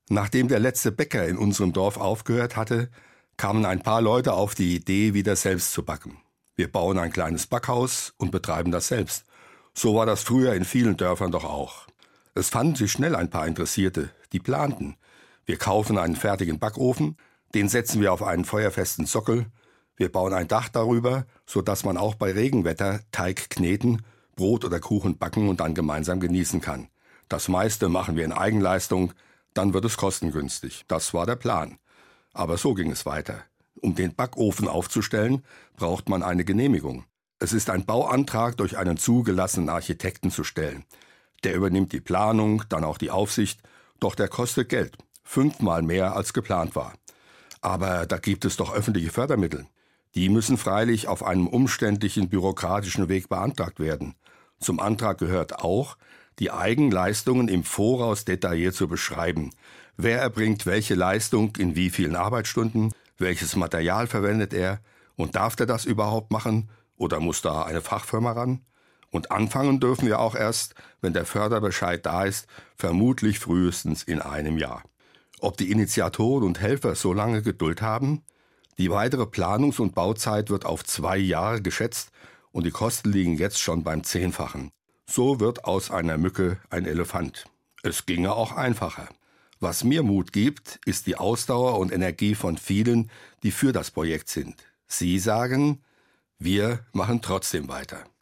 Nachdem der letzte Bäcker in unserem Dorf aufgehört hatte, kamen ein paar Leute auf die Idee, wieder selbst zu backen. Wir bauen ein kleines Backhaus und betreiben das selbst. So war das früher in vielen Dörfern doch auch. Es fanden sich schnell ein paar Interessierte, die planten. Wir kaufen einen fertigen Backofen, den setzen wir auf einen feuerfesten Sockel. Wir bauen ein Dach darüber, sodass man auch bei Regenwetter Teig kneten, Brot oder Kuchen backen und dann gemeinsam genießen kann. Das meiste machen wir in Eigenleistung, dann wird es kostengünstig. Das war der Plan. Aber so ging es weiter. Um den Backofen aufzustellen, braucht man eine Genehmigung. Es ist ein Bauantrag durch einen zugelassenen Architekten zu stellen. Der übernimmt die Planung, dann auch die Aufsicht, doch der kostet Geld, 5-mal mehr als geplant war. Aber da gibt es doch öffentliche Fördermittel. Die müssen freilich auf einem umständlichen bürokratischen Weg beantragt werden. Zum Antrag gehört auch, die Eigenleistungen im Voraus detailliert zu beschreiben. Wer erbringt welche Leistung in wie vielen Arbeitsstunden, welches Material verwendet er und darf der das überhaupt machen oder muss da eine Fachfirma ran? Und anfangen dürfen wir auch erst, wenn der Förderbescheid da ist, vermutlich frühestens in einem Jahr. Ob die Initiatoren und Helfer so lange Geduld haben? Die weitere Planungs- und Bauzeit wird auf 2 Jahre geschätzt und die Kosten liegen jetzt schon beim 10-fachen. So wird aus einer Mücke ein Elefant. Es ginge auch einfacher. Was mir Mut gibt, ist die Ausdauer und Energie von vielen, die für das Projekt sind. Sie sagen, wir machen trotzdem weiter.